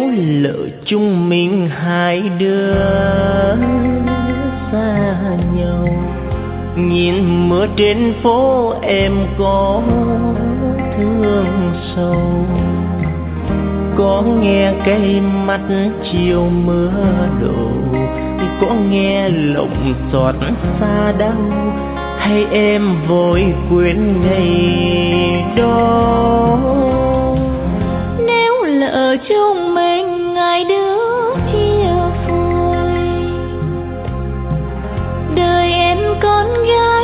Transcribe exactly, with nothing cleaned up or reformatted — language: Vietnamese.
lỡ chúng mình hai đứa xa nhau. Nhìn mưa trên phố em có thương sâu, có nghe cây mắt chiều mưa đổ, có nghe lòng xót xa đau, hay em vội quên ngày đó. Nếu lỡ chúng mình ngày đứa chia phôi, đời em con gái